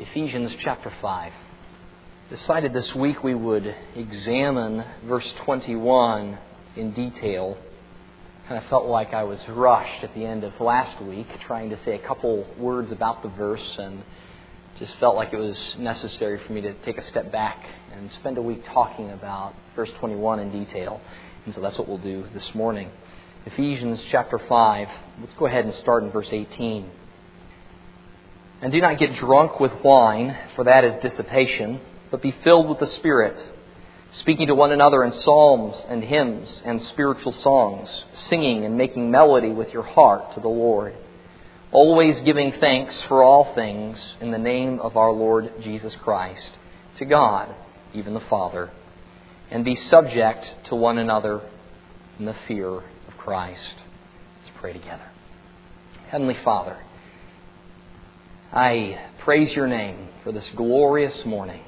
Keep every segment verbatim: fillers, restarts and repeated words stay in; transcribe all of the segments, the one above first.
Ephesians chapter five. Decided this week we would examine verse twenty-one in detail. Kind of felt like I was rushed at the end of last week trying to say a couple words about the verse, and just felt like it was necessary for me to take a step back and spend a week talking about verse twenty-one in detail. And so that's what we'll do this morning. Ephesians chapter five. Let's go ahead and start in verse eighteen. And do not get drunk with wine, for that is dissipation, but be filled with the Spirit, speaking to one another in psalms and hymns and spiritual songs, singing and making melody with your heart to the Lord, always giving thanks for all things in the name of our Lord Jesus Christ, to God, even the Father, and be subject to one another in the fear of Christ. Let's pray together. Heavenly Father, I praise your name for this glorious morning.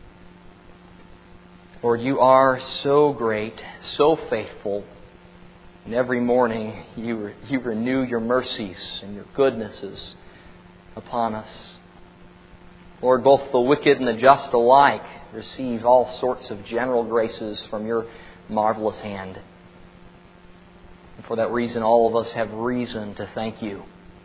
Lord, you are so great, so faithful, and every morning you, you renew your mercies and your goodnesses upon us. Lord, both the wicked and the just alike receive all sorts of general graces from your marvelous hand. And for that reason, all of us have reason to thank you.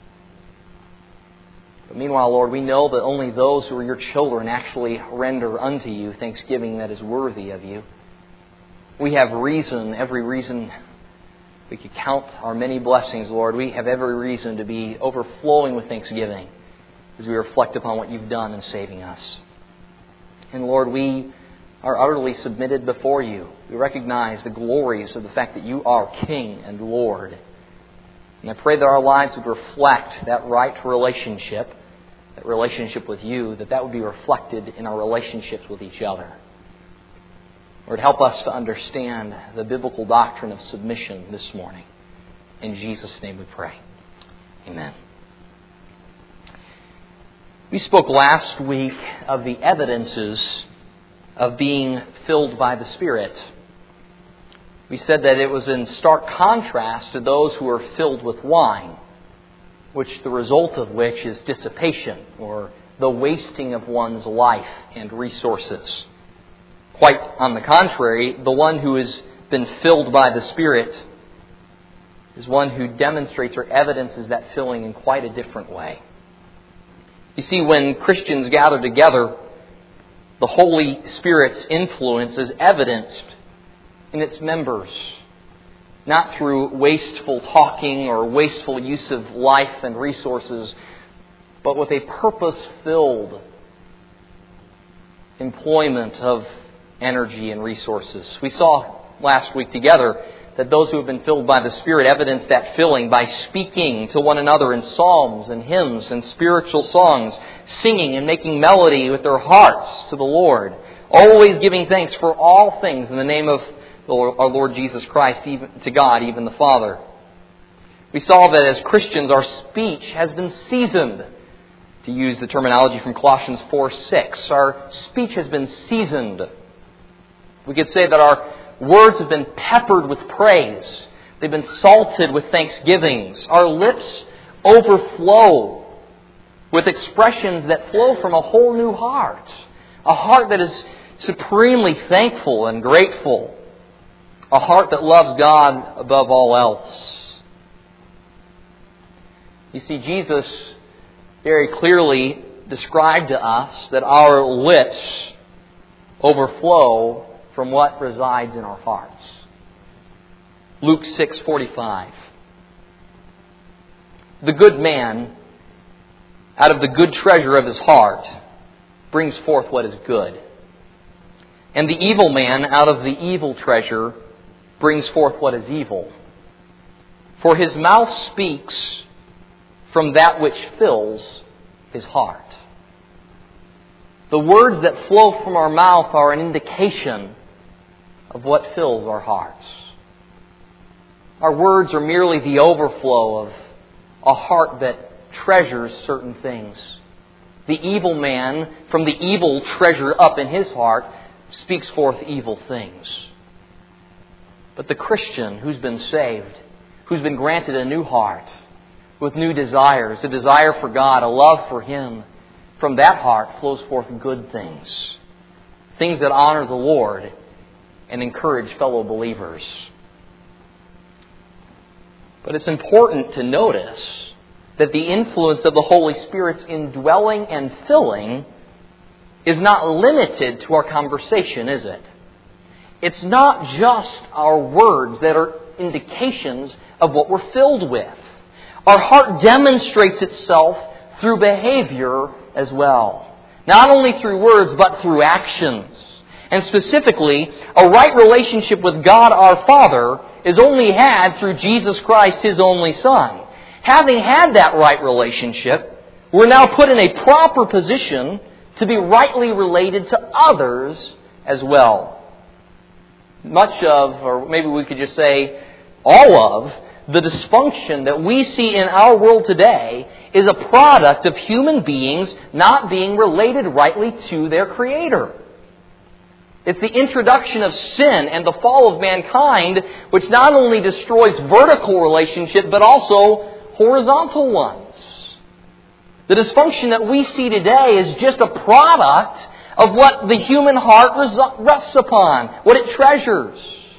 But meanwhile, Lord, we know that only those who are your children actually render unto you thanksgiving that is worthy of you. We have reason, every reason we could count our many blessings, Lord. We have every reason to be overflowing with thanksgiving as we reflect upon what you've done in saving us. And Lord, we are utterly submitted before you. We recognize the glories of the fact that you are King and Lord. And I pray that our lives would reflect that right relationship, that relationship with you, that that would be reflected in our relationships with each other. Lord, help us to understand the biblical doctrine of submission this morning. In Jesus' name we pray. Amen. We spoke last week of the evidences of being filled by the Spirit. We said that it was in stark contrast to those who are filled with wine, which the result of which is dissipation, or the wasting of one's life and resources. Quite on the contrary, the one who has been filled by the Spirit is one who demonstrates or evidences that filling in quite a different way. You see, when Christians gather together, the Holy Spirit's influence is evidenced in its members, not through wasteful talking or wasteful use of life and resources, but with a purpose-filled employment of energy and resources. We saw last week together that those who have been filled by the Spirit evidence that filling by speaking to one another in psalms and hymns and spiritual songs, singing and making melody with their hearts to the Lord, always giving thanks for all things in the name of our Lord Jesus Christ, even to God, even the Father. We saw that as Christians, our speech has been seasoned. To use the terminology from Colossians four six, our speech has been seasoned. We could say that our words have been peppered with praise. They've been salted with thanksgivings. Our lips overflow with expressions that flow from a whole new heart. A heart that is supremely thankful and grateful. A heart that loves God above all else. You see, Jesus very clearly described to us that our lips overflow from what resides in our hearts. Luke six forty-five. The good man, out of the good treasure of his heart, brings forth what is good. And the evil man, out of the evil treasure, brings forth what is evil. For his mouth speaks from that which fills his heart. The words that flow from our mouth are an indication of what fills our hearts. Our words are merely the overflow of a heart that treasures certain things. The evil man, from the evil treasure up in his heart, speaks forth evil things. But the Christian who's been saved, who's been granted a new heart, with new desires, a desire for God, a love for Him, From that heart flows forth good things, things that honor the Lord and encourage fellow believers. But it's important to notice that the influence of the Holy Spirit's indwelling and filling is not limited to our conversation, is it? It's not just our words that are indications of what we're filled with. Our heart demonstrates itself through behavior as well. Not only through words, but through actions. And specifically, a right relationship with God our Father is only had through Jesus Christ, His only Son. Having had that right relationship, we're now put in a proper position to be rightly related to others as well. Much of, or maybe we could just say all of, the dysfunction that we see in our world today is a product of human beings not being related rightly to their Creator. It's the introduction of sin and the fall of mankind which not only destroys vertical relationships but also horizontal ones. The dysfunction that we see today is just a product of what the human heart rests upon, what it treasures.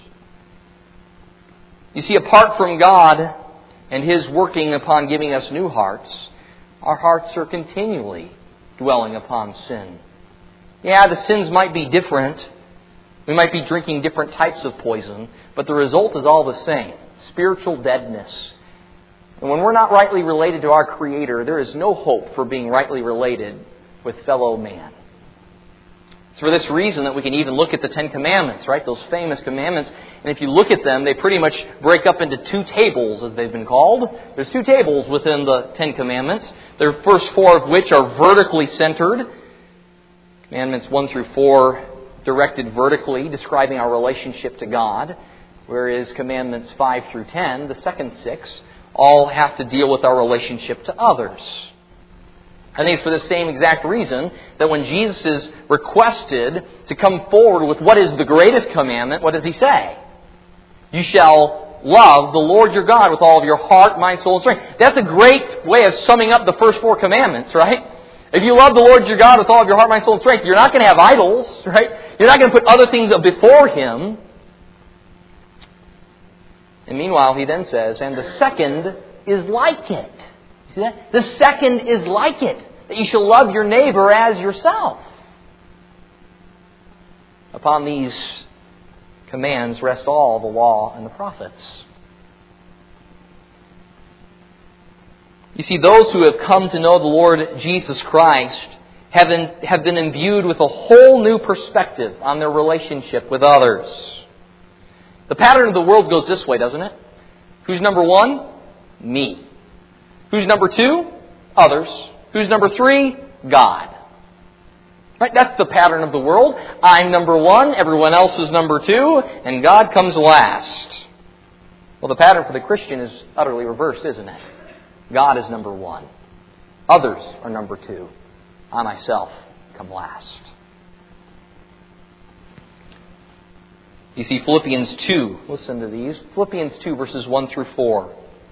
You see, apart from God and His working upon giving us new hearts, our hearts are continually dwelling upon sin. Yeah, the sins might be different. We might be drinking different types of poison, but the result is all the same. Spiritual deadness. And when we're not rightly related to our Creator, there is no hope for being rightly related with fellow man. It's for this reason that we can even look at the Ten Commandments, right? Those famous commandments. And if you look at them, they pretty much break up into two tables, as they've been called. There's two tables within the Ten Commandments. The first four of which are vertically centered. Commandments one through four directed vertically, describing our relationship to God. Whereas Commandments five through ten, the second six, all have to deal with our relationship to others. I think it's for the same exact reason that when Jesus is requested to come forward with what is the greatest commandment, what does He say? You shall love the Lord your God with all of your heart, mind, soul, and strength. That's a great way of summing up the first four commandments, right? If you love the Lord your God with all of your heart, mind, soul, and strength, you're not going to have idols, right? You're not going to put other things before Him. And meanwhile, He then says, and the second is like it. See that? The second is like it, that you shall love your neighbor as yourself. Upon these commands rest all the law and the prophets. You see, those who have come to know the Lord Jesus Christ have been, have been imbued with a whole new perspective on their relationship with others. The pattern of the world goes this way, doesn't it? Who's number one? Me. Who's number two? Others. Who's number three? God. Right? That's the pattern of the world. I'm number one, everyone else is number two, and God comes last. Well, the pattern for the Christian is utterly reversed, isn't it? God is number one. Others are number two. I myself come last. You see, Philippians two, listen to these. Philippians two, verses one through four.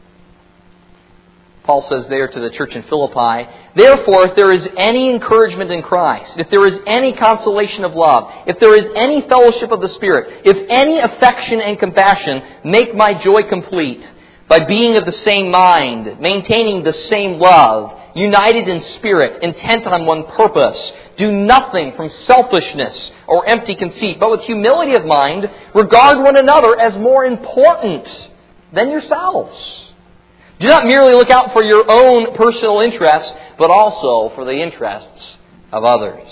Paul says there to the church in Philippi, therefore, if there is any encouragement in Christ, if there is any consolation of love, if there is any fellowship of the Spirit, if any affection and compassion, make my joy complete by being of the same mind, maintaining the same love, united in spirit, intent on one purpose. Do nothing from selfishness or empty conceit, but with humility of mind, regard one another as more important than yourselves. Do not merely look out for your own personal interests, but also for the interests of others.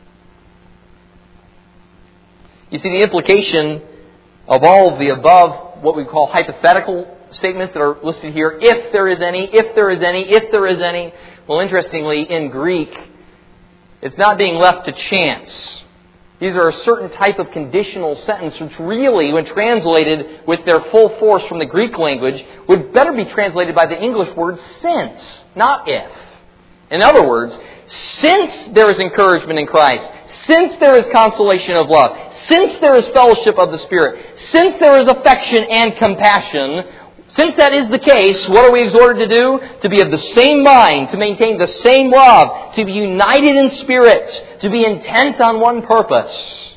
You see, the implication of all of the above, what we call hypothetical statements that are listed here, if there is any, if there is any, if there is any. Well, interestingly, in Greek, it's not being left to chance. These are a certain type of conditional sentence which really, when translated with their full force from the Greek language, would better be translated by the English word since, not if. In other words, since there is encouragement in Christ, since there is consolation of love, since there is fellowship of the Spirit, since there is affection and compassion, Since that is the case, what are we exhorted to do? To be of the same mind, to maintain the same love, to be united in spirit, to be intent on one purpose.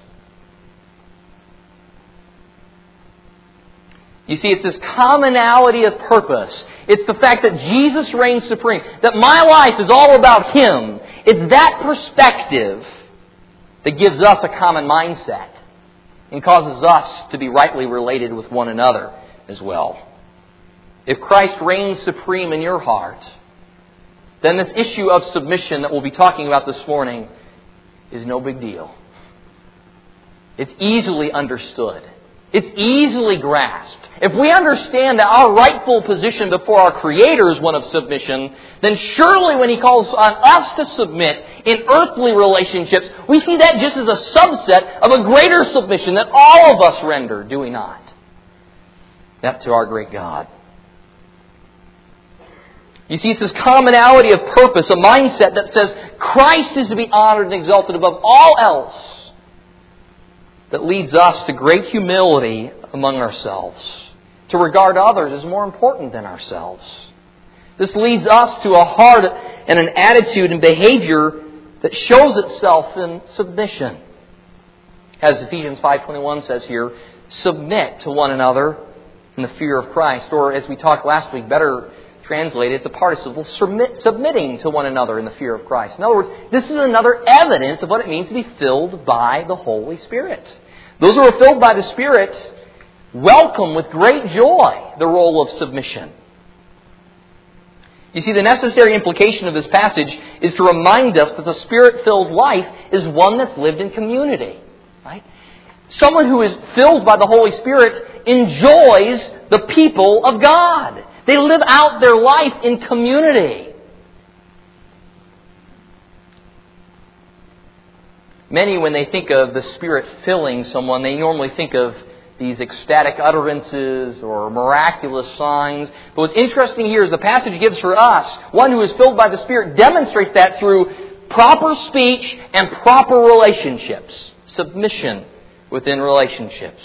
You see, it's this commonality of purpose. It's the fact that Jesus reigns supreme, that my life is all about Him. It's that perspective that gives us a common mindset and causes us to be rightly related with one another as well. If Christ reigns supreme in your heart, then this issue of submission that we'll be talking about this morning is no big deal. It's easily understood. It's easily grasped. If we understand that our rightful position before our Creator is one of submission, then surely when He calls on us to submit in earthly relationships, we see that just as a subset of a greater submission that all of us render, do we not? That to our great God. You see, it's this commonality of purpose, a mindset that says Christ is to be honored and exalted above all else, that leads us to great humility among ourselves, to regard others as more important than ourselves. This leads us to a heart and an attitude and behavior that shows itself in submission. As Ephesians five twenty-one says here, submit to one another in the fear of Christ. Or as we talked last week, better translated, it's a participle, submit, submitting to one another in the fear of Christ. In other words, this is another evidence of what it means to be filled by the Holy Spirit. Those who are filled by the Spirit welcome with great joy the role of submission. You see, the necessary implication of this passage is to remind us that the Spirit-filled life is one that's lived in community. Right? Someone who is filled by the Holy Spirit enjoys the people of God. They live out their life in community. Many, when they think of the Spirit filling someone, they normally think of these ecstatic utterances or miraculous signs. But what's interesting here is the passage gives for us, one who is filled by the Spirit demonstrates that through proper speech and proper relationships. Submission within relationships.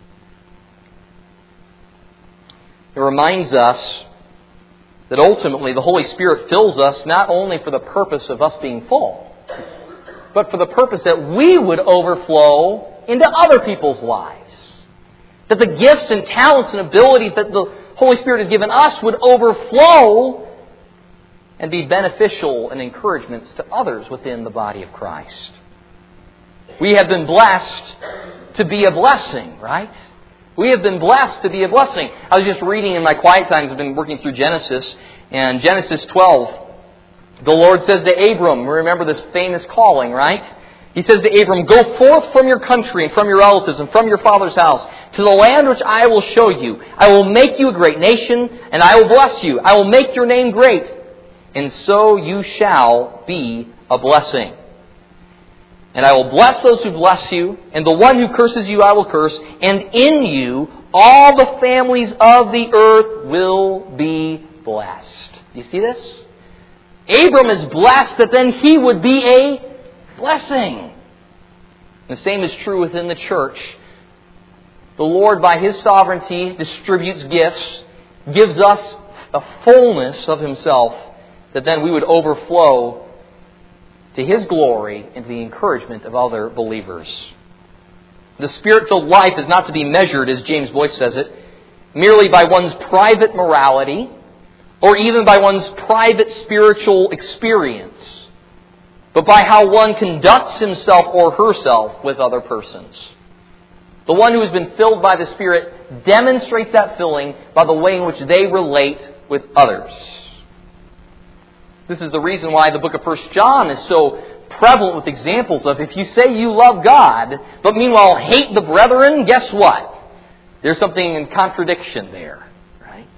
It reminds us that ultimately the Holy Spirit fills us not only for the purpose of us being full, but for the purpose that we would overflow into other people's lives. That the gifts and talents and abilities that the Holy Spirit has given us would overflow and be beneficial and encouragements to others within the body of Christ. We have been blessed to be a blessing, right? We have been blessed to be a blessing. I was just reading in my quiet times, I've been working through Genesis, and Genesis twelve, the Lord says to Abram, remember this famous calling, right? He says to Abram, go forth from your country and from your relatives and from your father's house to the land which I will show you. I will make you a great nation, and I will bless you. I will make your name great, and so you shall be a blessing. And I will bless those who bless you, and the one who curses you I will curse, and in you all the families of the earth will be blessed. You see this? Abram is blessed that then he would be a blessing. The same is true within the church. The Lord, by His sovereignty, distributes gifts, gives us a fullness of Himself, that then we would overflow to His glory and to the encouragement of other believers. The Spirit-filled life is not to be measured, as James Boyce says it, merely by one's private morality or even by one's private spiritual experience, but by how one conducts himself or herself with other persons. The one who has been filled by the Spirit demonstrates that filling by the way in which they relate with others. This is the reason why the book of First John is so prevalent with examples of if you say you love God, but meanwhile hate the brethren, guess what? There's something in contradiction there. Right?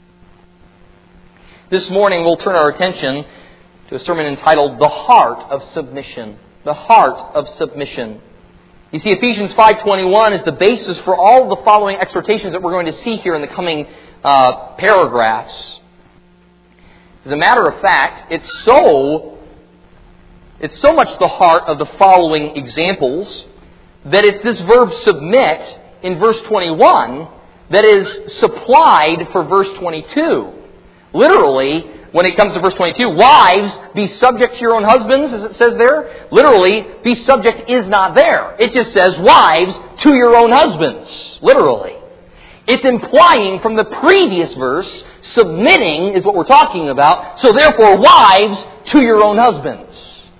This morning we'll turn our attention to a sermon entitled The Heart of Submission. The Heart of Submission. You see, Ephesians five twenty-one is the basis for all of the following exhortations that we're going to see here in the coming uh, paragraphs. As a matter of fact, it's so, it's so much the heart of the following examples that it's this verb submit in verse twenty-one that is supplied for verse twenty-two. Literally, when it comes to verse twenty-two, wives, be subject to your own husbands, as it says there. Literally, be subject is not there. It just says, wives, to your own husbands. Literally. It's implying from the previous verse, submitting is what we're talking about. So therefore, wives, to your own husbands.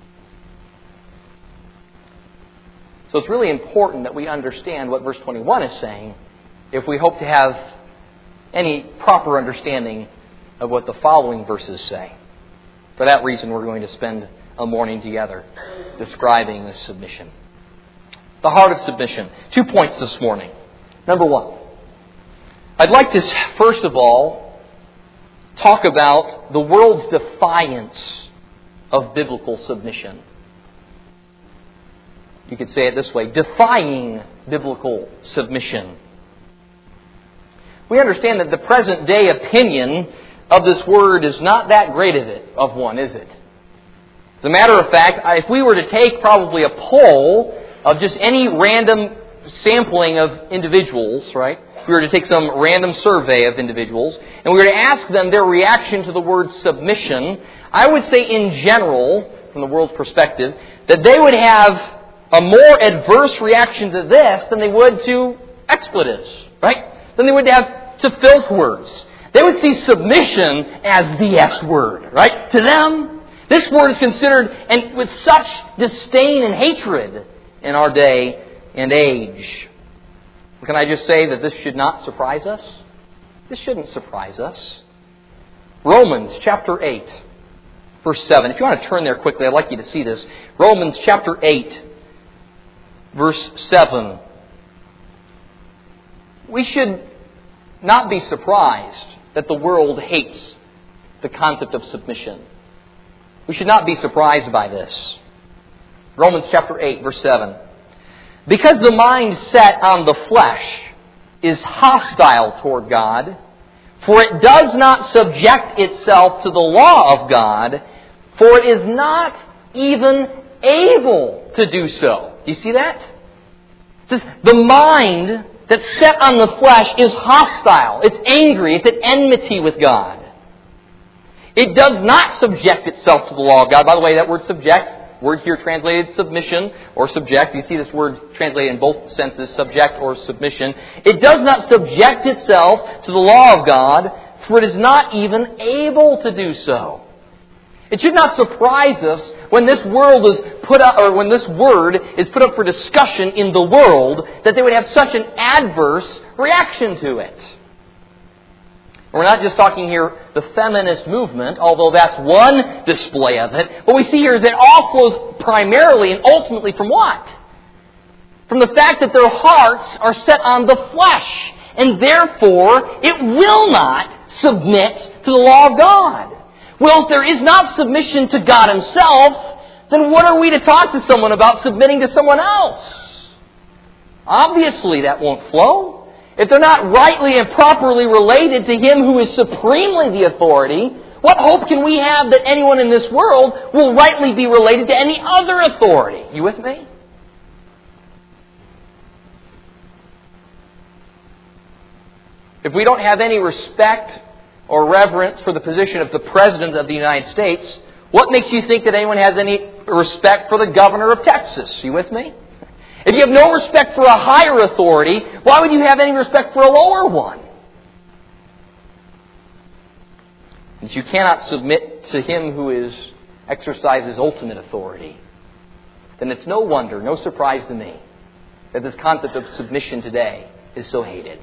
So it's really important that we understand what verse twenty-one is saying if we hope to have any proper understanding of what the following verses say. For that reason, we're going to spend a morning together describing this submission. The heart of submission. Two points this morning. Number one, I'd like to, first of all, talk about the world's defiance of biblical submission. You could say it this way, defying biblical submission. We understand that the present day opinion of this word is not that great of it, of one, is it? As a matter of fact, if we were to take probably a poll of just any random sampling of individuals, right? If we were to take some random survey of individuals, and we were to ask them their reaction to the word submission, I would say in general, from the world's perspective, that they would have a more adverse reaction to this than they would to expletives, right? Than they would have to filth words. They would see submission as the S word, right? To them, this word is considered and with such disdain and hatred in our day and age. Can I just say that this should not surprise us? This shouldn't surprise us. Romans chapter eight, verse seven. If you want to turn there quickly, I'd like you to see this. Romans chapter eight, verse seven. We should not be surprised that the world hates the concept of submission. We should not be surprised by this. Romans chapter eight, verse seven. Because the mind set on the flesh is hostile toward God, for it does not subject itself to the law of God, for it is not even able to do so. Do you see that? It says, the mind that's set on the flesh is hostile. It's angry. It's at enmity with God. It does not subject itself to the law of God. By the way, that word subject, word here translated submission or subject. You see this word translated in both senses, subject or submission. It does not subject itself to the law of God, for it is not even able to do so. It should not surprise us when this world is put up, or when this word is put up for discussion in the world, that they would have such an adverse reaction to it. We're not just talking here the feminist movement, although that's one display of it. What we see here is that it all flows primarily and ultimately from what? From the fact that their hearts are set on the flesh, and therefore it will not submit to the law of God. Well, if there is not submission to God Himself, then what are we to talk to someone about submitting to someone else? Obviously that won't flow. If they're not rightly and properly related to Him who is supremely the authority, what hope can we have that anyone in this world will rightly be related to any other authority? You with me? If we don't have any respect or reverence for the position of the President of the United States, what makes you think that anyone has any respect for the Governor of Texas? You with me? If you have no respect for a higher authority, why would you have any respect for a lower one? If you cannot submit to Him who is exercises ultimate authority, then it's no wonder, no surprise to me, that this concept of submission today is so hated.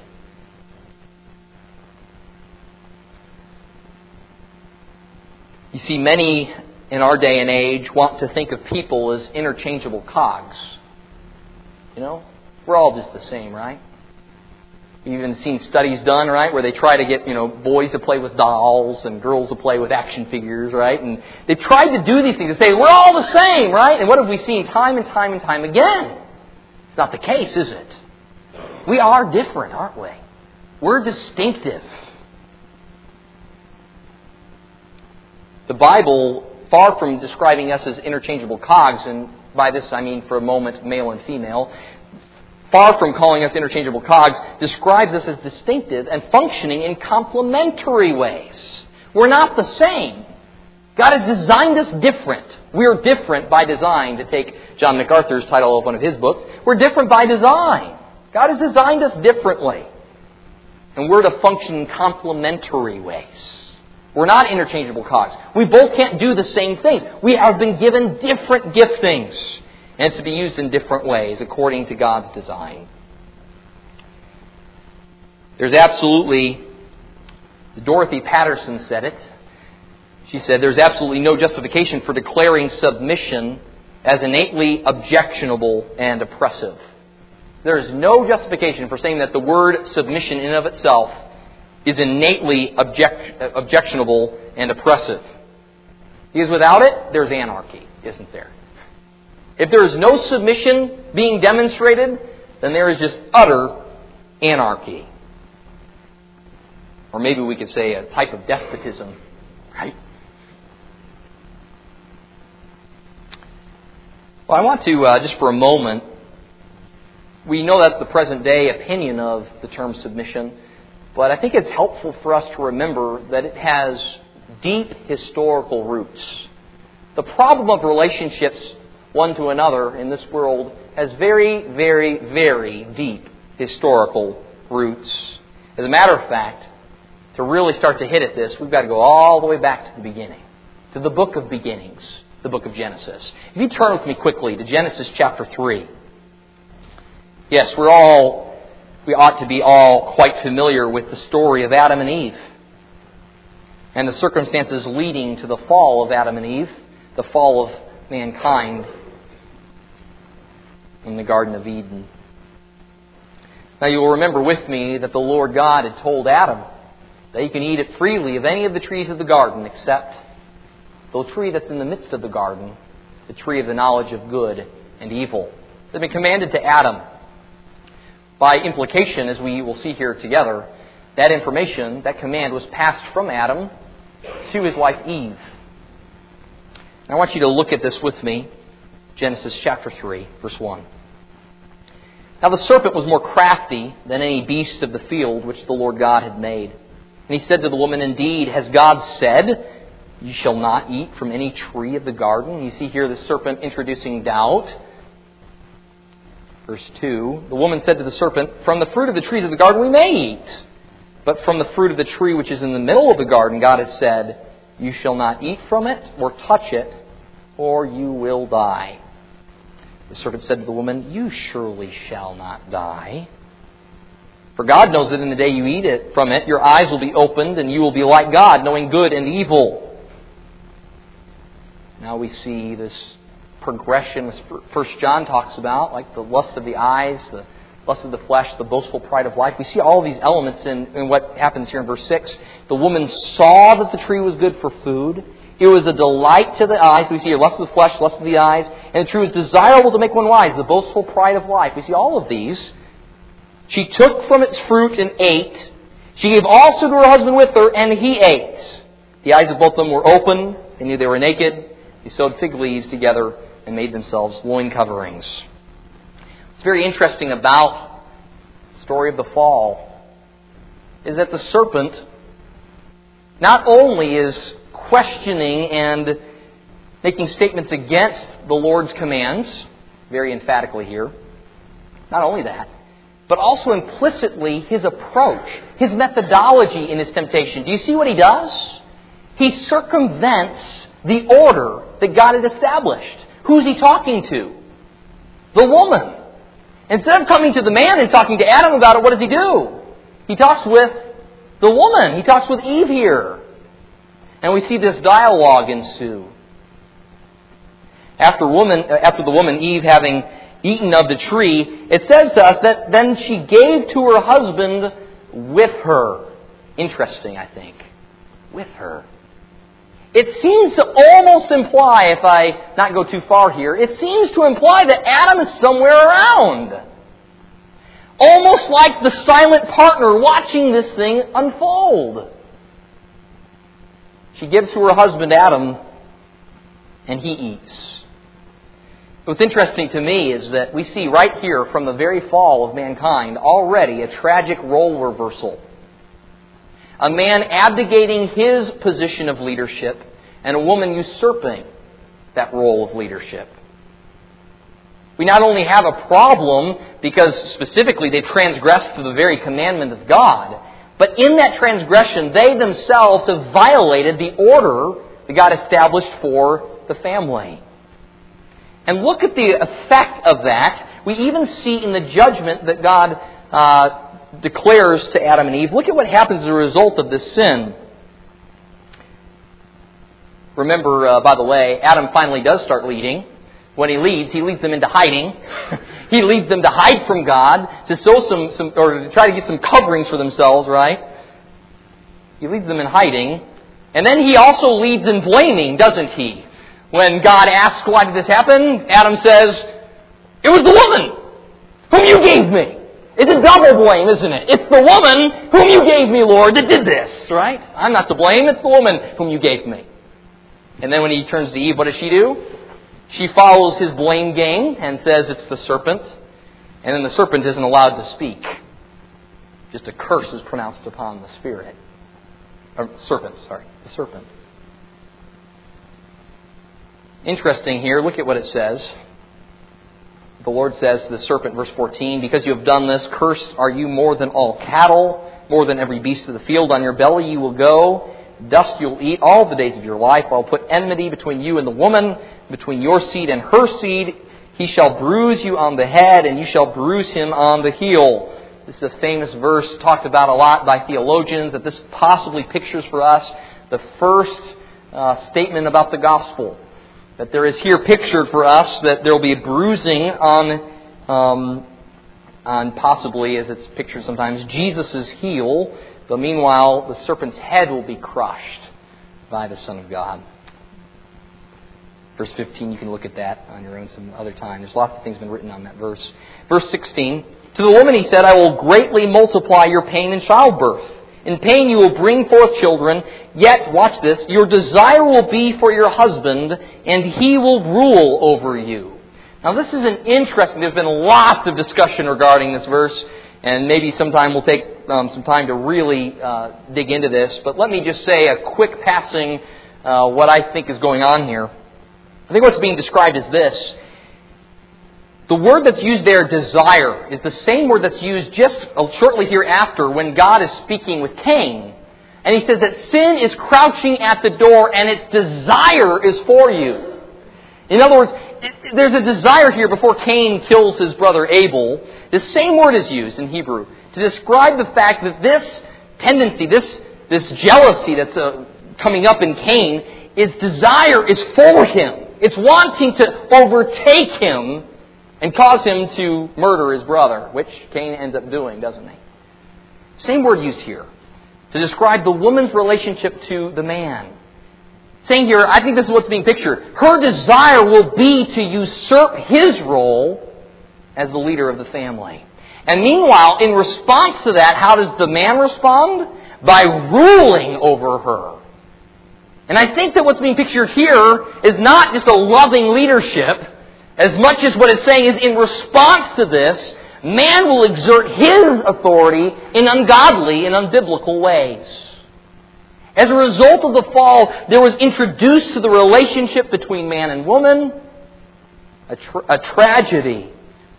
You see, many in our day and age want to think of people as interchangeable cogs. You know, we're all just the same, right? You've even seen studies done, right, where they try to get, you know, boys to play with dolls and girls to play with action figures, right? And they've tried to do these things to say, we're all the same, right? And what have we seen time and time and time again? It's not the case, is it? We are different, aren't we? We're distinctive. The Bible, far from describing us as interchangeable cogs, and by this I mean for a moment male and female, far from calling us interchangeable cogs, describes us as distinctive and functioning in complementary ways. We're not the same. God has designed us different. We're different by design, to take John MacArthur's title of one of his books. We're different by design. God has designed us differently. And we're to function in complementary ways. We're not interchangeable cogs. We both can't do the same things. We have been given different giftings. And it's to be used in different ways according to God's design. There's absolutely, Dorothy Patterson said it. She said, there's absolutely no justification for declaring submission as innately objectionable and oppressive. There is no justification for saying that the word submission in and of itself is innately object, objectionable and oppressive. Because without it, there's anarchy, isn't there? If there is no submission being demonstrated, then there is just utter anarchy. Or maybe we could say a type of despotism, right? Well, I want to, uh, just for a moment, we know that's the present day opinion of the term submission, but I think it's helpful for us to remember that it has deep historical roots. The problem of relationships one to another in this world has very, very, very deep historical roots. As a matter of fact, to really start to hit at this, we've got to go all the way back to the beginning, to the book of beginnings, the book of Genesis. If you turn with me quickly to Genesis chapter three. Yes, we're all, we ought to be all quite familiar with the story of Adam and Eve and the circumstances leading to the fall of Adam and Eve, the fall of mankind in the Garden of Eden. Now you'll remember with me that the Lord God had told Adam that he can eat it freely of any of the trees of the garden except the tree that's in the midst of the garden, the tree of the knowledge of good and evil. It had been commanded to Adam. By implication, as we will see here together, that information, that command was passed from Adam to his wife Eve. I want you to look at this with me. Genesis chapter three, verse one. Now the serpent was more crafty than any beast of the field which the Lord God had made. And he said to the woman, indeed, has God said, you shall not eat from any tree of the garden? You see here the serpent introducing doubt. Verse two, the woman said to the serpent, from the fruit of the trees of the garden we may eat. But from the fruit of the tree which is in the middle of the garden, God has said, you shall not eat from it or touch it, or you will die. The serpent said to the woman, you surely shall not die. For God knows that in the day you eat it from it, your eyes will be opened, and you will be like God, knowing good and evil. Now we see this progression, as First John talks about, like the lust of the eyes, the lust of the flesh, the boastful pride of life. We see all these elements in, in what happens here in verse six. The woman saw that the tree was good for food. It was a delight to the eyes. We see here lust of the flesh, lust of the eyes. And the tree was desirable to make one wise, the boastful pride of life. We see all of these. She took from its fruit and ate. She gave also to her husband with her, and he ate. The eyes of both of them were opened. They knew they were naked. They sewed fig leaves together and made themselves loin coverings. What's very interesting about the story of the fall is that the serpent not only is questioning and making statements against the Lord's commands, very emphatically here, not only that, but also implicitly his approach, his methodology in his temptation. Do you see what he does? He circumvents the order that God had established. Who's he talking to? The woman. Instead of coming to the man and talking to Adam about it, what does he do? He talks with the woman. He talks with Eve here. And we see this dialogue ensue. After woman, after the woman, Eve, having eaten of the tree, it says to us that then she gave to her husband with her. Interesting, I think. With her. It seems to almost imply, if I not go too far here, it seems to imply that Adam is somewhere around. Almost like the silent partner watching this thing unfold. She gives to her husband Adam, and he eats. What's interesting to me is that we see right here from the very fall of mankind already a tragic role reversal. A man abdicating his position of leadership and a woman usurping that role of leadership. We not only have a problem because specifically they transgressed the very commandment of God, but in that transgression they themselves have violated the order that God established for the family. And look at the effect of that. We even see in the judgment that God uh, declares to Adam and Eve. Look at what happens as a result of this sin. Remember, uh, by the way, Adam finally does start leading. When he leads, he leads them into hiding. He leads them to hide from God, to sow some, some, or to try to get some coverings for themselves, right? He leads them in hiding. And then he also leads in blaming, doesn't he? When God asks, why did this happen? Adam says, it was the woman whom you gave me. It's a double blame, isn't it? It's the woman whom you gave me, Lord, that did this, right? I'm not to blame. It's the woman whom you gave me. And then when he turns to Eve, what does she do? She follows his blame game and says it's the serpent. And then the serpent isn't allowed to speak. Just a curse is pronounced upon the spirit. Or serpent, sorry. The serpent. Interesting here. Look at what it says. The Lord says to the serpent, verse fourteen, because you have done this, cursed are you more than all cattle, more than every beast of the field. On your belly you will go. Dust you'll eat all the days of your life. I'll put enmity between you and the woman, between your seed and her seed. He shall bruise you on the head, and you shall bruise him on the heel. This is a famous verse talked about a lot by theologians, that this possibly pictures for us the first uh, statement about the gospel. That there is here pictured for us that there will be a bruising on, um, on possibly, as it's pictured sometimes, Jesus' heel. But meanwhile, the serpent's head will be crushed by the Son of God. Verse fifteen, you can look at that on your own some other time. There's lots of things been written on that verse. Verse sixteen, to the woman he said, I will greatly multiply your pain in childbirth. In pain you will bring forth children, yet, watch this, your desire will be for your husband, and he will rule over you. Now this is an interesting, there's been lots of discussion regarding this verse, and maybe sometime we'll take um, some time to really uh, dig into this. But let me just say a quick passing uh, what I think is going on here. I think what's being described is this. The word that's used there, desire, is the same word that's used just shortly hereafter when God is speaking with Cain. And he says that sin is crouching at the door and its desire is for you. In other words, there's a desire here before Cain kills his brother Abel. The same word is used in Hebrew to describe the fact that this tendency, this, this jealousy that's uh, coming up in Cain, its desire is for him. It's wanting to overtake him and cause him to murder his brother, which Cain ends up doing, doesn't he? Same word used here to describe the woman's relationship to the man. Saying here, I think this is what's being pictured. Her desire will be to usurp his role as the leader of the family. And meanwhile, in response to that, how does the man respond? By ruling over her. And I think that what's being pictured here is not just a loving leadership, as much as what it's saying is in response to this, man will exert his authority in ungodly and unbiblical ways. As a result of the fall, there was introduced to the relationship between man and woman a, tra- a tragedy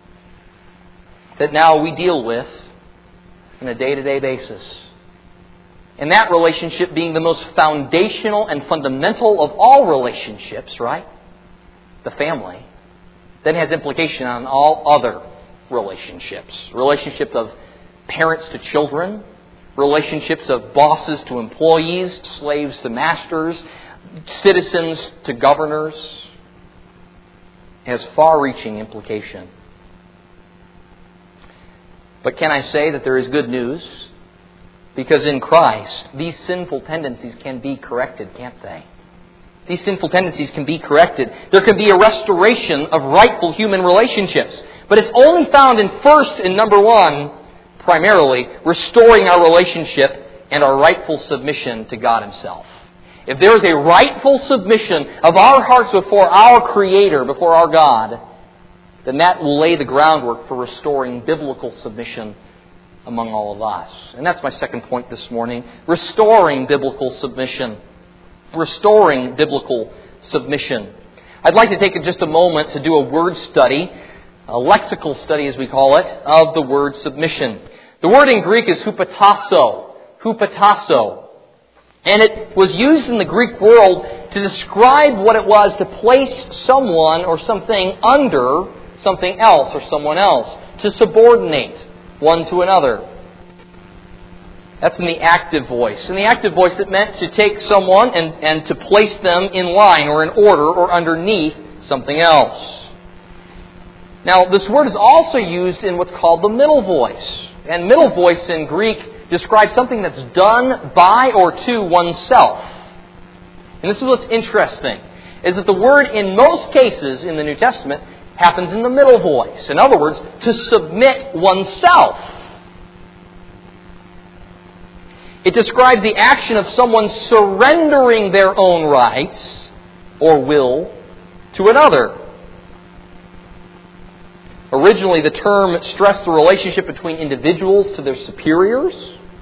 that now we deal with on a day-to-day basis. And that relationship being the most foundational and fundamental of all relationships, right? The family. Then has implication on all other relationships. Relationships of parents to children, relationships of bosses to employees, slaves to masters, citizens to governors. It has far-reaching implication. But can I say that there is good news? Because in Christ, these sinful tendencies can be corrected, can't they? These sinful tendencies can be corrected. There can be a restoration of rightful human relationships. But it's only found in first and number one, primarily, restoring our relationship and our rightful submission to God Himself. If there is a rightful submission of our hearts before our Creator, before our God, then that will lay the groundwork for restoring biblical submission among all of us. And that's my second point this morning. Restoring biblical submission. Restoring biblical submission. I'd like to take just a moment to do a word study, a lexical study as we call it, of the word submission. The word in Greek is hupotasso. Hupotasso. And it was used in the Greek world to describe what it was to place someone or something under something else or someone else. To subordinate one to another. That's in the active voice. In the active voice, it meant to take someone and, and to place them in line or in order or underneath something else. Now, this word is also used in what's called the middle voice. And middle voice in Greek describes something that's done by or to oneself. And this is what's interesting, is that the word in most cases in the New Testament happens in the middle voice. In other words, to submit oneself. It describes the action of someone surrendering their own rights or will to another. Originally, the term stressed the relationship between individuals to their superiors.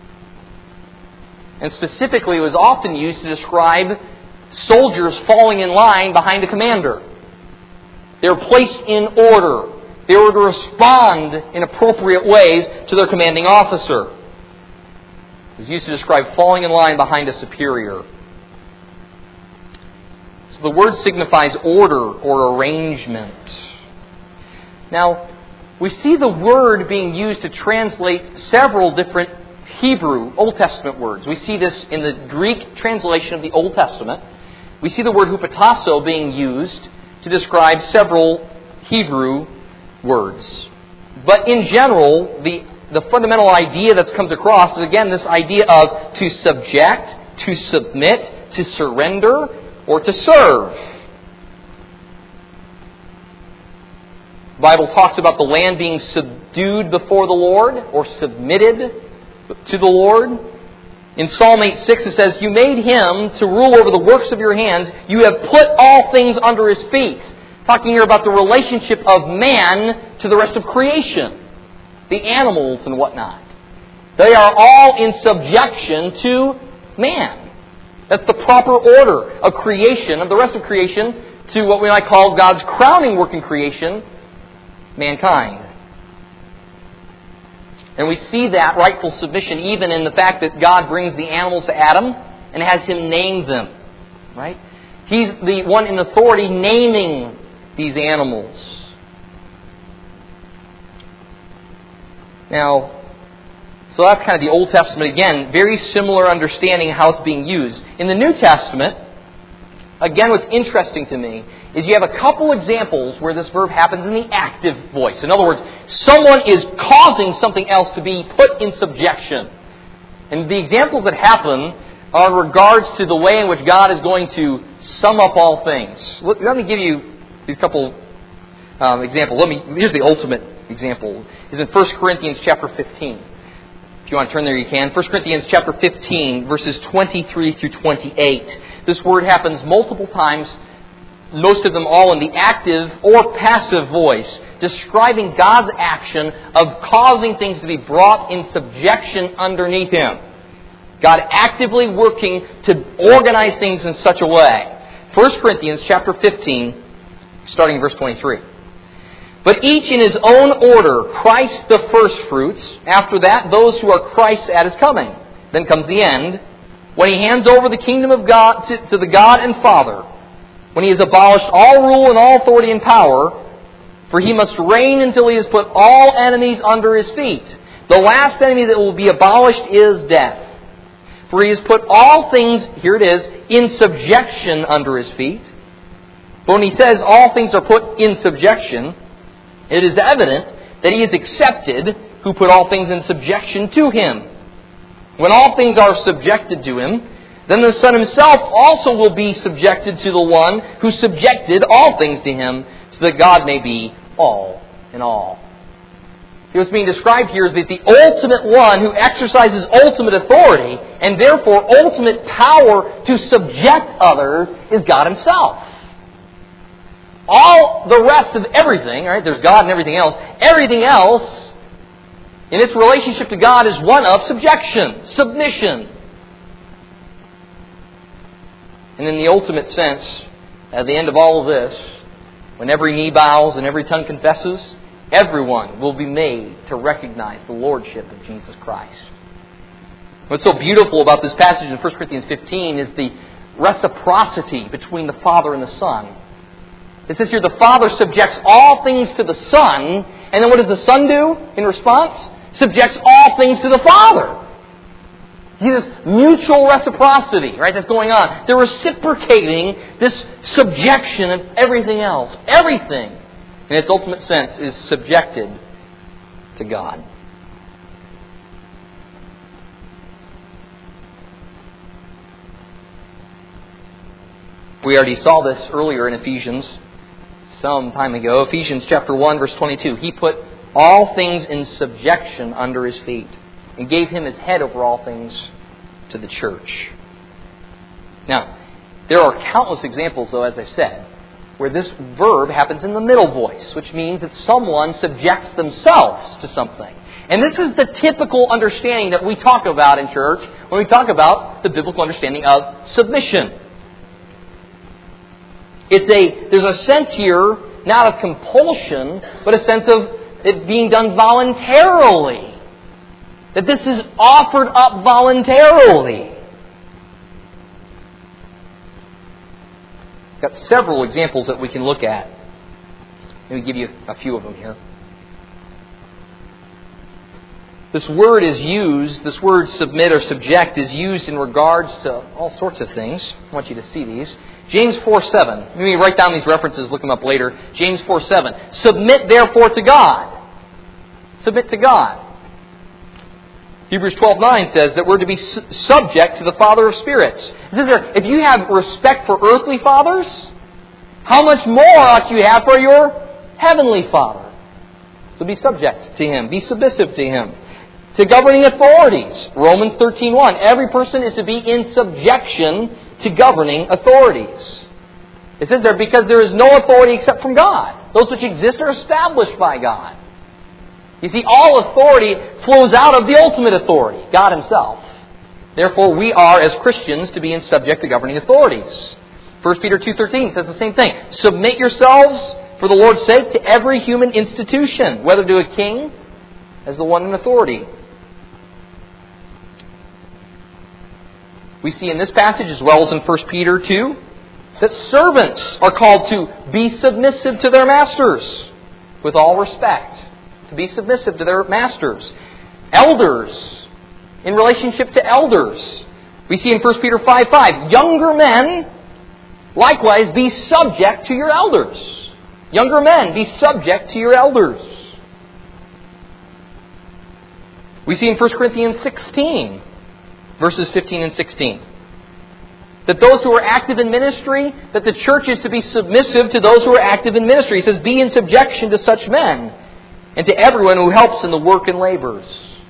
And specifically, it was often used to describe soldiers falling in line behind a commander. They were placed in order. They were to respond in appropriate ways to their commanding officer. It was used to describe falling in line behind a superior. So the word signifies order or arrangement. Now, we see the word being used to translate several different Hebrew Old Testament words. We see this in the Greek translation of the Old Testament. We see the word hupotasso being used to describe several Hebrew words. But in general, the, the fundamental idea that comes across is, again, this idea of to subject, to submit, to surrender, or to serve. The Bible talks about the land being subdued before the Lord, or submitted to the Lord. In Psalm eight six it says, "You made him to rule over the works of your hands. You have put all things under his feet." Talking here about the relationship of man to the rest of creation. The animals and whatnot. They are all in subjection to man. That's the proper order of creation, of the rest of creation, to what we might call God's crowning work in creation, mankind. And we see that rightful submission even in the fact that God brings the animals to Adam and has him name them. Right? He's the one in authority naming these animals. Now, so that's kind of the Old Testament. Again, very similar understanding of how it's being used. In the New Testament, again, what's interesting to me is you have a couple examples where this verb happens in the active voice. In other words, someone is causing something else to be put in subjection. And the examples that happen are in regards to the way in which God is going to sum up all things. Let me give you these couple um, examples. Let me. Here's the ultimate example. Is in First Corinthians chapter fifteen. If you want to turn there, you can. First Corinthians chapter fifteen, verses twenty-three through twenty-eight. This word happens multiple times, most of them all in the active or passive voice, describing God's action of causing things to be brought in subjection underneath Him. God actively working to organize things in such a way. First Corinthians chapter fifteen, starting in verse twenty-three. But each in his own order, Christ the firstfruits, after that those who are Christ's at his coming. Then comes the end, when he hands over the kingdom of God to, to the God and Father, when he has abolished all rule and all authority and power, for he must reign until he has put all enemies under his feet. The last enemy that will be abolished is death. For he has put all things, here it is, in subjection under his feet. But when he says all things are put in subjection, it is evident that he is accepted who put all things in subjection to him. When all things are subjected to him, then the Son himself also will be subjected to the one who subjected all things to him, so that God may be all in all. What's being described here is that the ultimate one who exercises ultimate authority and therefore ultimate power to subject others is God himself. all the rest of everything, right? There's God and everything else. Everything else in its relationship to God is one of subjection, submission. And in the ultimate sense, at the end of all of this, when every knee bows and every tongue confesses, everyone will be made to recognize the lordship of Jesus Christ. What's so beautiful about this passage in First Corinthians fifteen is the reciprocity between the Father and the Son. It says here, the Father subjects all things to the Son, and then what does the Son do in response? Subjects all things to the Father. See this mutual reciprocity, right, that's going on. They're reciprocating this subjection of everything else. Everything, in its ultimate sense, is subjected to God. We already saw this earlier in Ephesians, some time ago. Ephesians chapter one, verse twenty-two. He put all things in subjection under His feet, and gave Him as head over all things to the church. Now, there are countless examples, though, as I said, where this verb happens in the middle voice, which means that someone subjects themselves to something. And this is the typical understanding that we talk about in church when we talk about the biblical understanding of submission. It's a there's a sense here, not of compulsion, but a sense of it being done voluntarily. That this is offered up voluntarily. Got several examples that we can look at. Let me give you a few of them here. This word is used, this word submit or subject is used in regards to all sorts of things. I want you to see these. James four seven. Let me write down these references, look them up later. James four seven. Submit therefore to God. Submit to God. Hebrews twelve nine says that we're to be subject to the Father of spirits. It says there, if you have respect for earthly fathers, how much more ought you have for your heavenly Father? So be subject to Him. Be submissive to Him. To governing authorities. Romans thirteen one. Every person is to be in subjection to governing authorities. It says there, because there is no authority except from God. Those which exist are established by God. You see, all authority flows out of the ultimate authority, God Himself. Therefore, we are, as Christians, to be in subject to governing authorities. First Peter two thirteen says the same thing. Submit yourselves, for the Lord's sake, to every human institution, whether to a king as the one in authority. We see in this passage, as well as in First Peter two, that servants are called to be submissive to their masters with all respect. To be submissive to their masters. Elders, in relationship to elders. We see in First Peter five five, younger men, likewise, be subject to your elders. Younger men, be subject to your elders. We see in First Corinthians sixteen, verses fifteen and sixteen, that those who are active in ministry, that the church is to be submissive to those who are active in ministry. It says, be in subjection to such men, and to everyone who helps in the work and labors.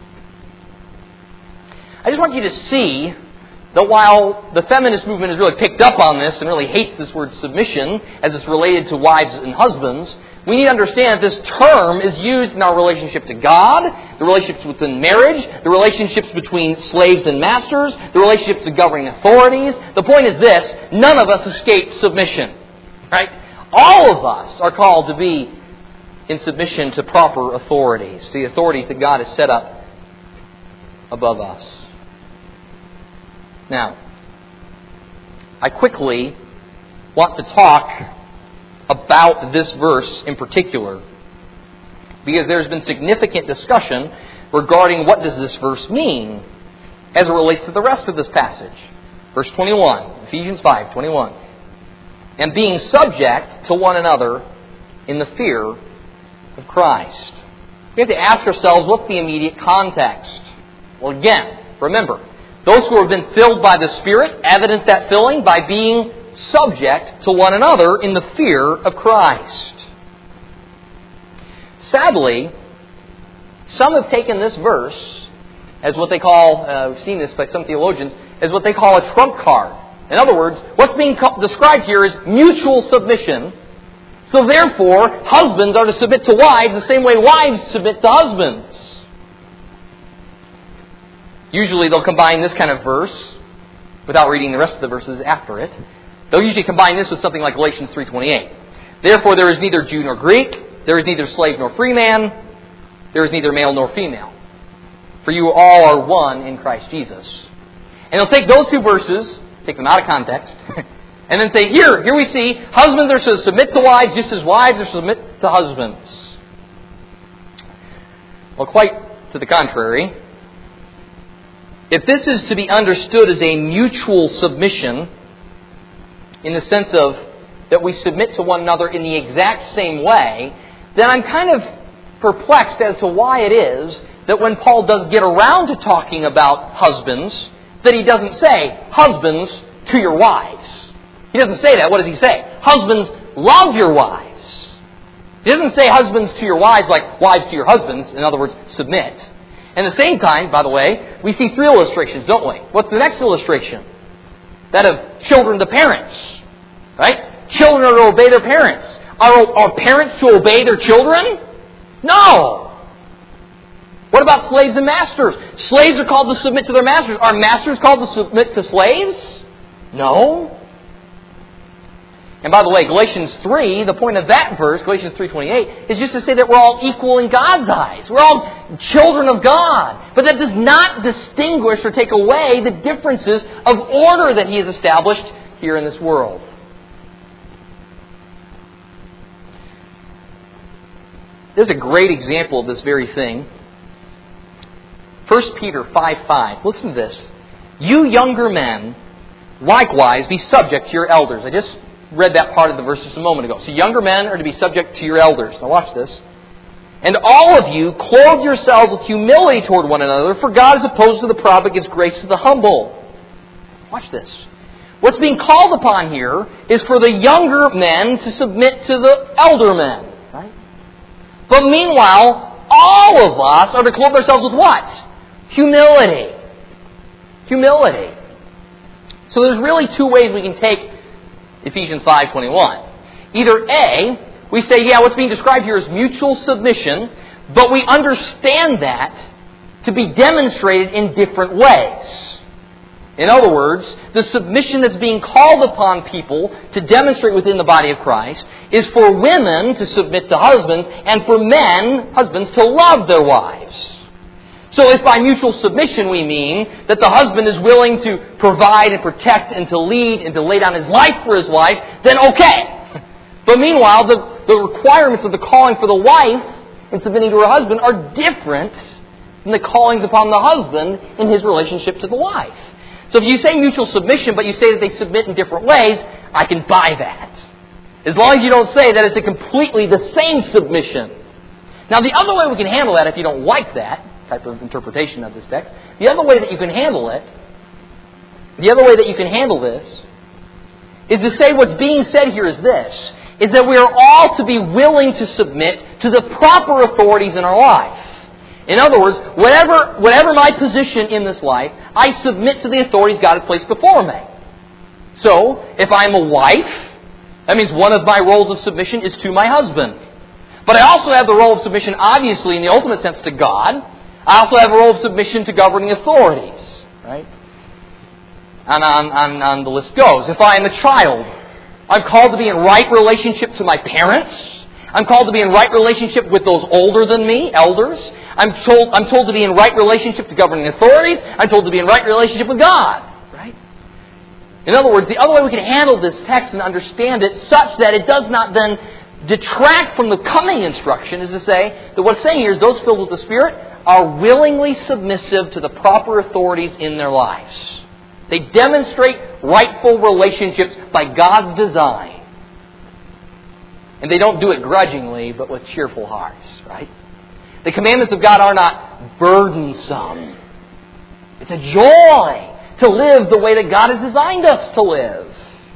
I just want you to see that while the feminist movement has really picked up on this and really hates this word submission as it's related to wives and husbands, we need to understand that this term is used in our relationship to God, the relationships within marriage, the relationships between slaves and masters, the relationships to governing authorities. The point is this, none of us escape submission. Right? All of us are called to be in submission to proper authorities, to the authorities that God has set up above us. Now, I quickly want to talk about this verse in particular, because there's been significant discussion regarding what does this verse mean as it relates to the rest of this passage. Verse twenty-one, Ephesians five twenty-one. And being subject to one another in the fear of Christ. We have to ask ourselves, what's the immediate context? Well, again, remember, those who have been filled by the Spirit evidence that filling by being subject to one another in the fear of Christ. Sadly, some have taken this verse as what they call, uh, we've seen this by some theologians, as what they call a trump card. In other words, what's being described here is mutual submission, So therefore, husbands are to submit to wives the same way wives submit to husbands. Usually they'll combine this kind of verse, without reading the rest of the verses after it, they'll usually combine this with something like Galatians three twenty-eight. Therefore there is neither Jew nor Greek, there is neither slave nor free man, there is neither male nor female. For you all are one in Christ Jesus. And they'll take those two verses, take them out of context, and then say, here, here we see, husbands are to submit to wives just as wives are to submit to husbands. Well, quite to the contrary. If this is to be understood as a mutual submission, in the sense of that we submit to one another in the exact same way, then I'm kind of perplexed as to why it is that when Paul does get around to talking about husbands, that he doesn't say, husbands to your wives. He doesn't say that. What does he say? Husbands, love your wives. He doesn't say husbands to your wives like wives to your husbands. In other words, submit. And at the same time, by the way, we see three illustrations, don't we? What's the next illustration? That of children to parents. Right? Children are to obey their parents. Are, are parents to obey their children? No! What about slaves and masters? Slaves are called to submit to their masters. Are masters called to submit to slaves? No. And by the way, Galatians three, the point of that verse, Galatians three twenty-eight, is just to say that we're all equal in God's eyes. We're all children of God. But that does not distinguish or take away the differences of order that He has established here in this world. There's a great example of this very thing. First Peter five five. Listen to this. You younger men, likewise, be subject to your elders. I just read that part of the verse just a moment ago. So younger men are to be subject to your elders. Now watch this. And all of you, clothe yourselves with humility toward one another, for God is opposed to the proud but gives grace to the humble. Watch this. What's being called upon here is for the younger men to submit to the elder men. Right? But meanwhile, all of us are to clothe ourselves with what? Humility. Humility. So there's really two ways we can take Ephesians five twenty-one. Either A, we say, yeah, what's being described here is mutual submission, but we understand that to be demonstrated in different ways. In other words, the submission that's being called upon people to demonstrate within the body of Christ is for women to submit to husbands and for men, husbands, to love their wives. So if by mutual submission we mean that the husband is willing to provide and protect and to lead and to lay down his life for his wife, then okay. But meanwhile, the, the requirements of the calling for the wife in submitting to her husband are different than the callings upon the husband in his relationship to the wife. So if you say mutual submission, but you say that they submit in different ways, I can buy that. As long as you don't say that it's a completely the same submission. Now the other way we can handle that, if you don't like that type of interpretation of this text, the other way that you can handle it, the other way that you can handle this, is to say what's being said here is this, is that we are all to be willing to submit to the proper authorities in our life. In other words, whatever, whatever my position in this life, I submit to the authorities God has placed before me. So, if I'm a wife, that means one of my roles of submission is to my husband. But I also have the role of submission, obviously, in the ultimate sense, to God. I also have a role of submission to governing authorities. Right? And on, on, on the list goes. If I am a child, I'm called to be in right relationship to my parents. I'm called to be in right relationship with those older than me, elders. I'm told, I'm told to be in right relationship to governing authorities. I'm told to be in right relationship with God. Right? In other words, the other way we can handle this text and understand it such that it does not then detract from the coming instruction is to say that what's saying here is those filled with the Spirit are willingly submissive to the proper authorities in their lives. They demonstrate rightful relationships by God's design. And they don't do it grudgingly, but with cheerful hearts, right? The commandments of God are not burdensome. It's a joy to live the way that God has designed us to live.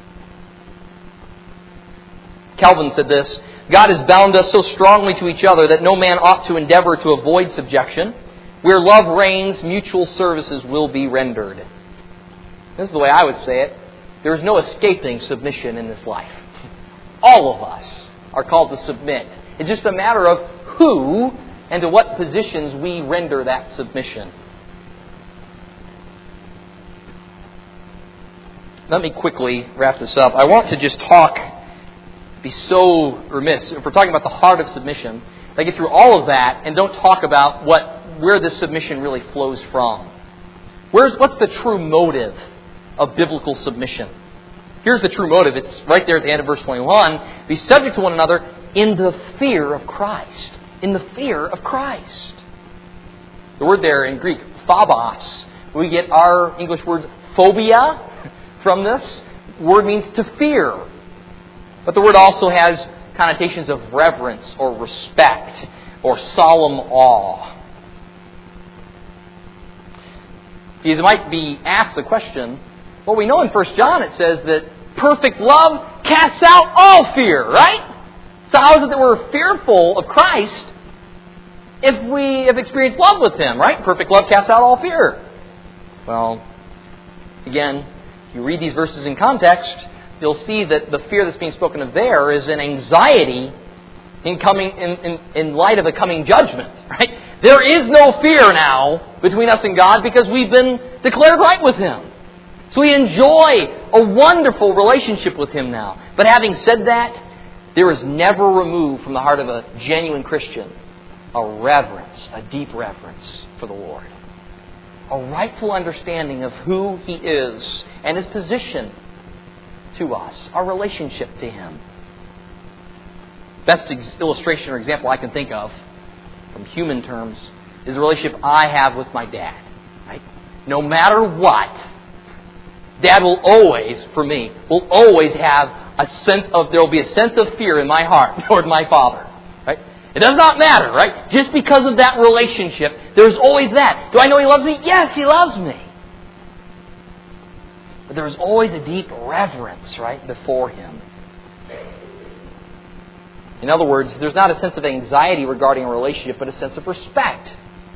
Calvin said this, God has bound us so strongly to each other that no man ought to endeavor to avoid subjection. Where love reigns, mutual services will be rendered. This is the way I would say it. There is no escaping submission in this life. All of us are called to submit. It's just a matter of who and to what positions we render that submission. Let me quickly wrap this up. I want to just talk, be so remiss, if we're talking about the heart of submission, I get through all of that and don't talk about what where this submission really flows from. Where's what's the true motive of biblical submission? Here's the true motive. It's right there at the end of verse twenty-one. Be subject to one another in the fear of Christ. In the fear of Christ. The word there in Greek, phobos. We get our English word phobia from this. The word means to fear. But the word also has connotations of reverence or respect or solemn awe. You might be asked the question, well, we know in First John it says that perfect love casts out all fear, right? So how is it that we're fearful of Christ if we have experienced love with Him, right? Perfect love casts out all fear. Well, again, if you read these verses in context, you'll see that the fear that's being spoken of there is an anxiety in coming in, in, in light of the coming judgment, right? There is no fear now between us and God because we've been declared right with Him. So we enjoy a wonderful relationship with Him now. But having said that, there is never removed from the heart of a genuine Christian a reverence, a deep reverence for the Lord. A rightful understanding of who He is and His position to us, our relationship to Him. Best illustration or example I can think of from human terms is the relationship I have with my dad. Right? No matter what, Dad will always, for me, will always have a sense of, there will be a sense of fear in my heart toward my father. Right? It does not matter, right? Just because of that relationship, there's always that. Do I know He loves me? Yes, He loves me. But there's always a deep reverence, right, before Him. In other words, there's not a sense of anxiety regarding a relationship, but a sense of respect.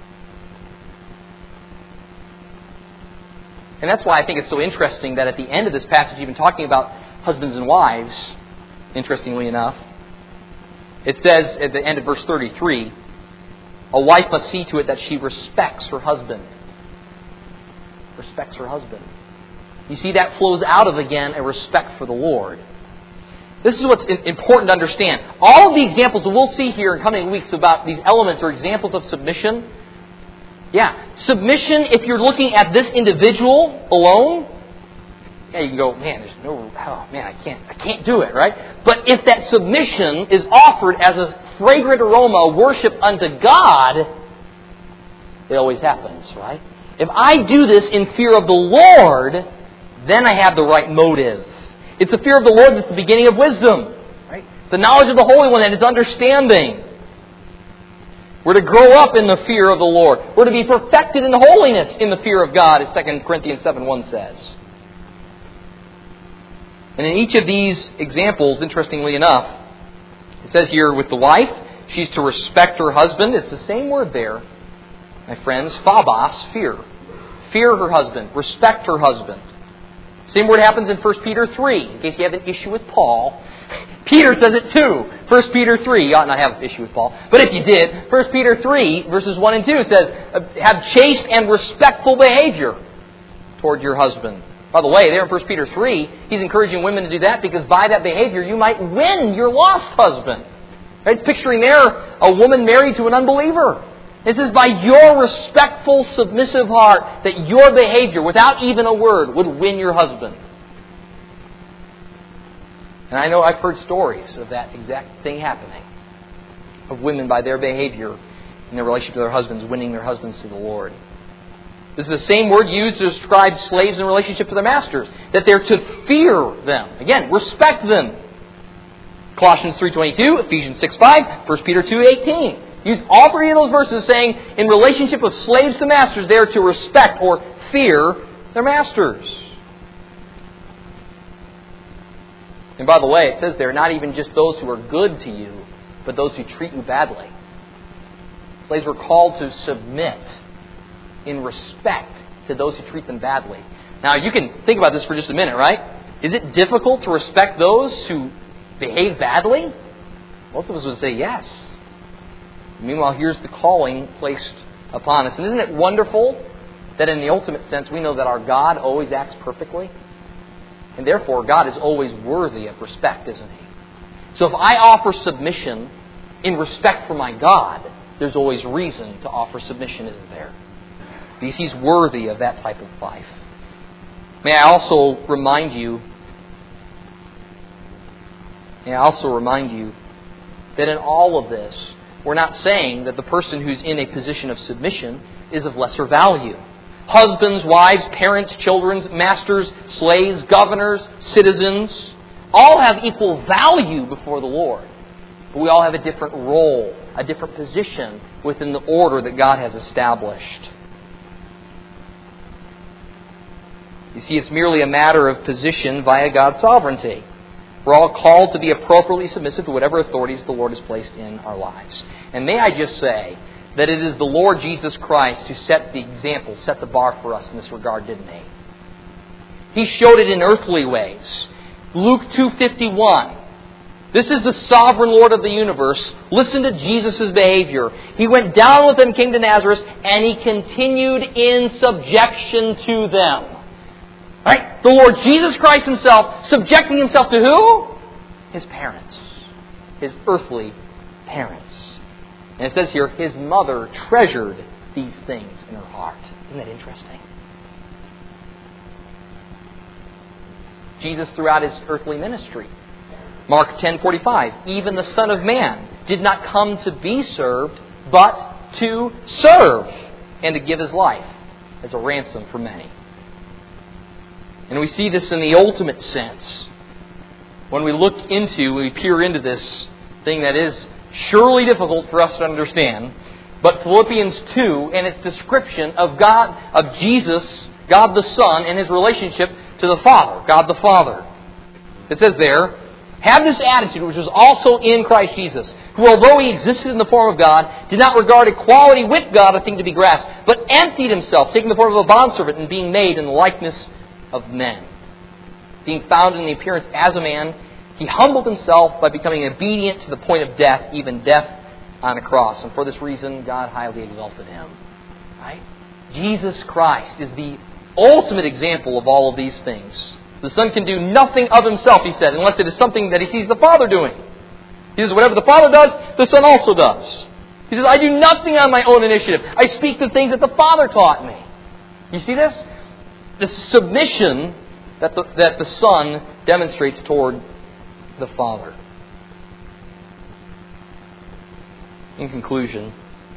And that's why I think it's so interesting that at the end of this passage, even talking about husbands and wives, interestingly enough, it says at the end of verse thirty-three, a wife must see to it that she respects her husband. Respects her husband. You see, that flows out of, again, a respect for the Lord. This is what's important to understand. All of the examples that we'll see here in coming weeks about these elements or examples of submission, yeah, submission, if you're looking at this individual alone, yeah, you can go, man, there's no, oh man, I can't, I can't do it, right? But if that submission is offered as a fragrant aroma, worship unto God, it always happens, right? If I do this in fear of the Lord, then I have the right motive. It's the fear of the Lord that's the beginning of wisdom, right? The knowledge of the Holy One and His understanding. We're to grow up in the fear of the Lord. We're to be perfected in holiness in the fear of God, as Second Corinthians seven one says. And in each of these examples, interestingly enough, it says here with the wife, she's to respect her husband. It's the same word there, my friends, phobos, fear. Fear her husband. Respect her husband. Same word happens in First Peter three. In case you have an issue with Paul, Peter says it too. First Peter three. You ought not have an issue with Paul. But if you did, First Peter three, verses one and two says, have chaste and respectful behavior toward your husband. By the way, there in First Peter three, he's encouraging women to do that because by that behavior you might win your lost husband. It's picturing there a woman married to an unbeliever. It says, by your respectful, submissive heart, that your behavior, without even a word, would win your husband. And I know I've heard stories of that exact thing happening. Of women, by their behavior in their relationship to their husbands, winning their husbands to the Lord. This is the same word used to describe slaves in relationship to their masters. That they're to fear them. Again, respect them. Colossians three twenty-two, Ephesians six five, First Peter two eighteen. Use all three of those verses saying, in relationship of slaves to masters, they are to respect or fear their masters. And by the way, it says there, not even just those who are good to you, but those who treat you badly. Slaves were called to submit in respect to those who treat them badly. Now, you can think about this for just a minute, right? Is it difficult to respect those who behave badly? Most of us would say yes. Meanwhile, here's the calling placed upon us. And isn't it wonderful that in the ultimate sense we know that our God always acts perfectly? And therefore, God is always worthy of respect, isn't He? So if I offer submission in respect for my God, there's always reason to offer submission, isn't there? Because He's worthy of that type of life. May I also remind you, may I also remind you that in all of this, we're not saying that the person who's in a position of submission is of lesser value. Husbands, wives, parents, children, masters, slaves, governors, citizens, all have equal value before the Lord. But we all have a different role, a different position within the order that God has established. You see, it's merely a matter of position via God's sovereignty. We're all called to be appropriately submissive to whatever authorities the Lord has placed in our lives. And may I just say that it is the Lord Jesus Christ who set the example, set the bar for us in this regard, didn't He? He showed it in earthly ways. Luke two fifty-one. This is the sovereign Lord of the universe. Listen to Jesus' behavior. He went down with them, came to Nazareth, and He continued in subjection to them. Right? The Lord Jesus Christ Himself subjecting Himself to who? His parents. His earthly parents. And it says here, His mother treasured these things in her heart. Isn't that interesting? Jesus throughout His earthly ministry. Mark ten forty-five. Even the Son of Man did not come to be served, but to serve and to give His life as a ransom for many. And we see this in the ultimate sense. When we look into, we peer into this thing that is surely difficult for us to understand. But Philippians two and its description of God, of Jesus, God the Son, and His relationship to the Father, God the Father. It says there, have this attitude which was also in Christ Jesus, who although He existed in the form of God, did not regard equality with God a thing to be grasped, but emptied Himself, taking the form of a bondservant and being made in the likeness of men. Being found in the appearance as a man, He humbled Himself by becoming obedient to the point of death, even death on a cross. And for this reason, God highly exalted Him. Right? Jesus Christ is the ultimate example of all of these things. The Son can do nothing of Himself, He said, unless it is something that He sees the Father doing. He says, whatever the Father does, the Son also does. He says, I do nothing on my own initiative. I speak the things that the Father taught me. You see this? The submission that the, that the Son demonstrates toward the Father. In conclusion,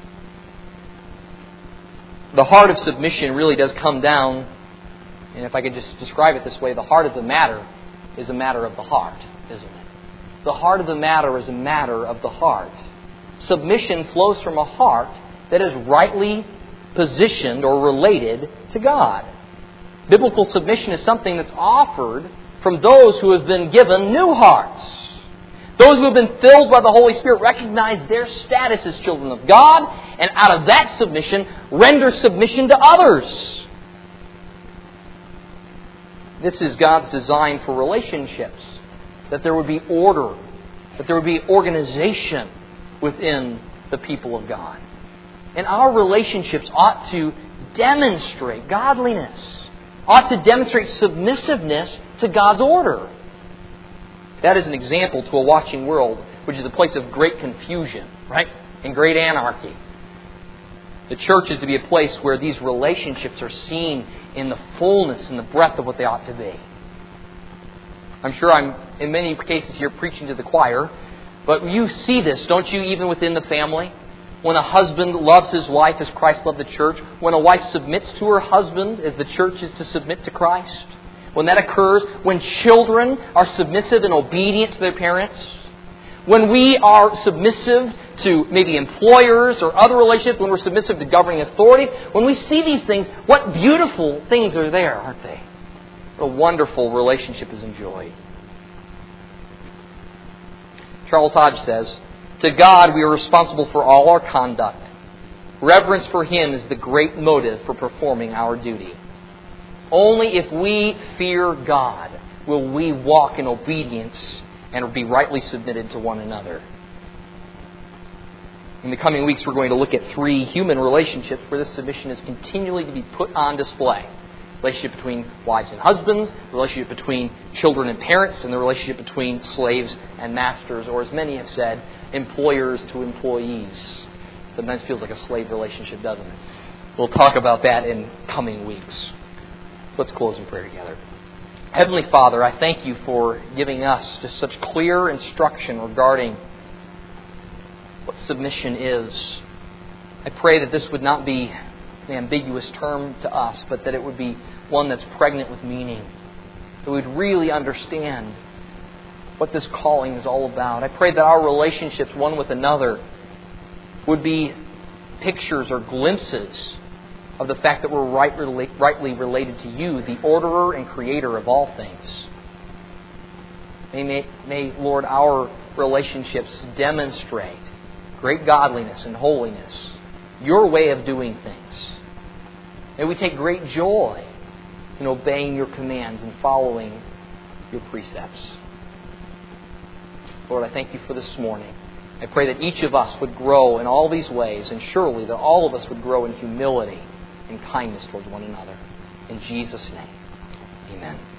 the heart of submission really does come down, and if I could just describe it this way, the heart of the matter is a matter of the heart, isn't it? The heart of the matter is a matter of the heart. Submission flows from a heart that is rightly positioned or related to God. Biblical submission is something that's offered from those who have been given new hearts. Those who have been filled by the Holy Spirit recognize their status as children of God, and out of that submission, render submission to others. This is God's design for relationships. That there would be order, that there would be organization within the people of God. And our relationships ought to demonstrate godliness. Ought to demonstrate submissiveness to God's order. That is an example to a watching world, which is a place of great confusion, right? And great anarchy. The church is to be a place where these relationships are seen in the fullness and the breadth of what they ought to be. I'm sure I'm, in many cases here, preaching to the choir, but you see this, don't you, even within the family? When a husband loves his wife as Christ loved the church. When a wife submits to her husband as the church is to submit to Christ. When that occurs. When children are submissive and obedient to their parents. When we are submissive to maybe employers or other relationships. When we're submissive to governing authorities. When we see these things, what beautiful things are there, aren't they? What a wonderful relationship is enjoyed. Charles Hodge says, to God we are responsible for all our conduct. Reverence for Him is the great motive for performing our duty. Only if we fear God will we walk in obedience and be rightly submitted to one another. In the coming weeks, we're going to look at three human relationships where this submission is continually to be put on display. The relationship between wives and husbands, the relationship between children and parents, and the relationship between slaves and masters, or as many have said, employers to employees. Sometimes feels like a slave relationship, doesn't it? We'll talk about that in coming weeks. Let's close in prayer together. Heavenly Father, I thank you for giving us just such clear instruction regarding what submission is. I pray that this would not be an ambiguous term to us, but that it would be one that's pregnant with meaning. That we'd really understand what this calling is all about. I pray that our relationships one with another would be pictures or glimpses of the fact that we're right, rightly related to you, the orderer and creator of all things. May, may, may, Lord, our relationships demonstrate great godliness and holiness, your way of doing things. May we take great joy in obeying your commands and following your precepts. Lord, I thank you for this morning. I pray that each of us would grow in all these ways, and surely that all of us would grow in humility and kindness towards one another. In Jesus' name, amen.